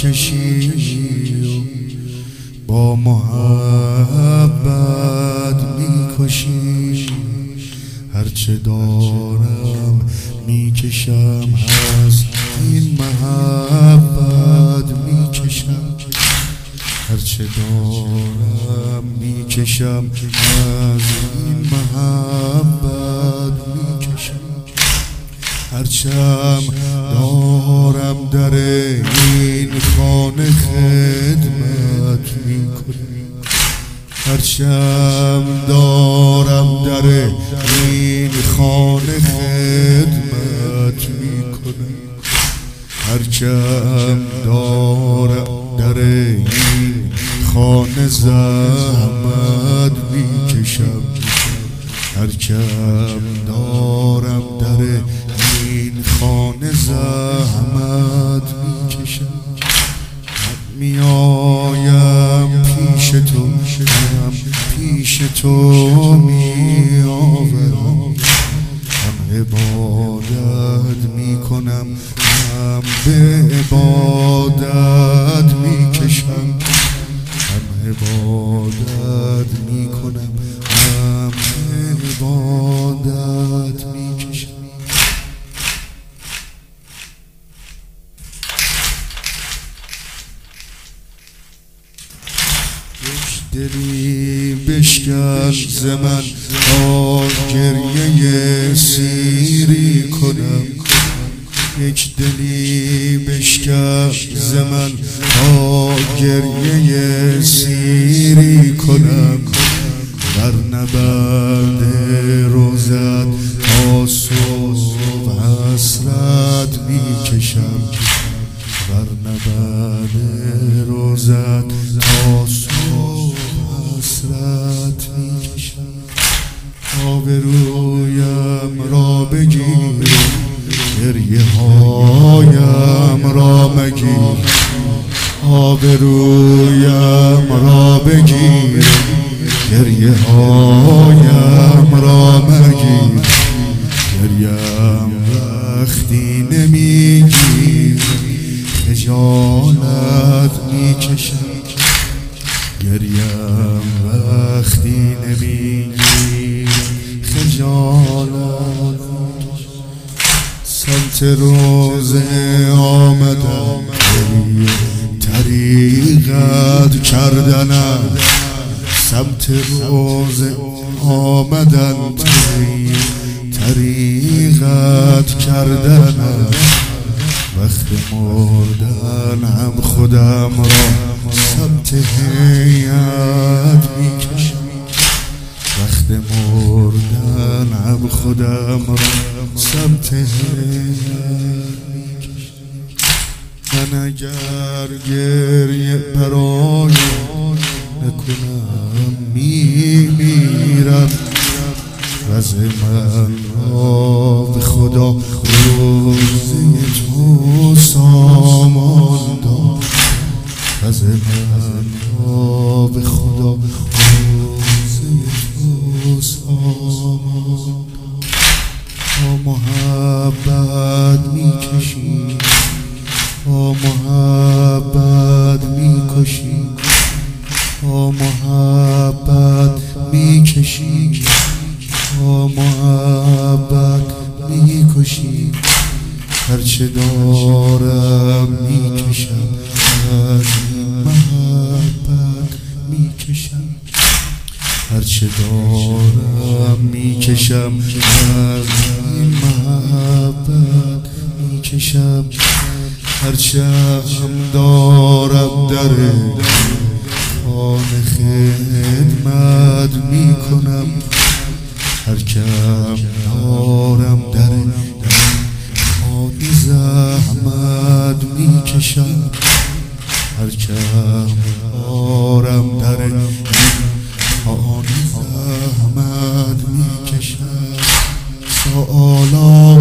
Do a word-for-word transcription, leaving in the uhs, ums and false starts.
میکشی با محبت میکشی. هرچه دارم میکشم از این محبت میکشم. هرچه دارم میکشم از این محبت میکشم. هرچم دارم در این خانه خدمت میکنم. هرچم دارم در این خانه خدمت میکنم. هرچم دارم در این خانه زحمت میکشم. هرچم دارم در این خانه زحمت میکشم. میایم پیش تو هم پیش تو میآورم. هم عبادت میکنم هم به عبادت میکشم. هم عبادت میکنم هم به عبادت میکشم. دلی بشکن ز من تا گریه سیری کنم. یک دلی بشکن ز من تا گریه سیری کنم. بر نبرد روزت تا صبح حسرت میکشم. بر نبرد روزت تا صبح حسرت میکشم. آبرویم را بگیر گریه هایم را مگیر. آبرویم را بگیر گریه هایم را مگیر. گریم وقتی نمیگیر خجالت میکشم. گریم وقتی نمیگیر خجالت میکشم. سمت روزه آمدم طریقت کردنم. سمت روزه آمدن طریقت کردنم. وقت مردن هم خودم را سمت هیئت میکشم. وقت مردن هم خودم را سمت هیئت میکشم. من اگر گریه برای نکنم میمیرم. وز من را به خدا روزی تو سامان داد. وز من را به خدا روزی تو سامان داد. با محبت میکشی با محبت میکشی. با محبت میکشی با محبت میکشی. هرچه دارم میکشم از این محبت میکشم. هرچه دارم میکشم از این محبت میکشم. هرچه هم دارم در خانه خدمت میکنم. هرچم دارم در خانه زحمت میکشم. هرچم دارم در خانه زحمت میکشم. سؤالات